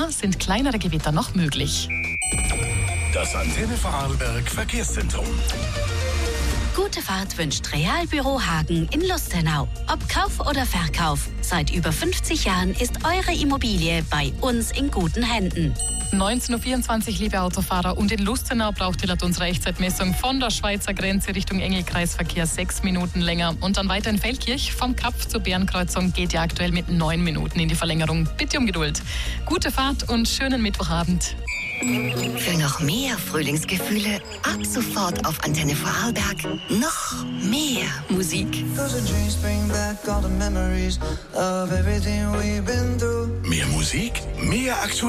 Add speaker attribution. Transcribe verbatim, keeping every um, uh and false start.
Speaker 1: oder sind kleinere Gewitter noch möglich?
Speaker 2: Das Antenne Vorarlberg Verkehrszentrum.
Speaker 3: Gute Fahrt wünscht Realbüro Hagen in Lustenau. Ob Kauf oder Verkauf, seit über fünfzig Jahren ist eure Immobilie bei uns in guten Händen.
Speaker 1: neunzehn Uhr vierundzwanzig, liebe Autofahrer. Und in Lustenau braucht ihr laut unserer Echtzeitmessung von der Schweizer Grenze Richtung Engelkreisverkehr sechs Minuten länger. Und dann weiter in Feldkirch. Vom Kap zur Bärenkreuzung geht ihr aktuell mit neun Minuten in die Verlängerung. Bitte um Geduld. Gute Fahrt und schönen Mittwochabend.
Speaker 4: Für noch mehr Frühlingsgefühle ab sofort auf Antenne Vorarlberg noch mehr Musik.
Speaker 2: Mehr Musik, mehr aktuell.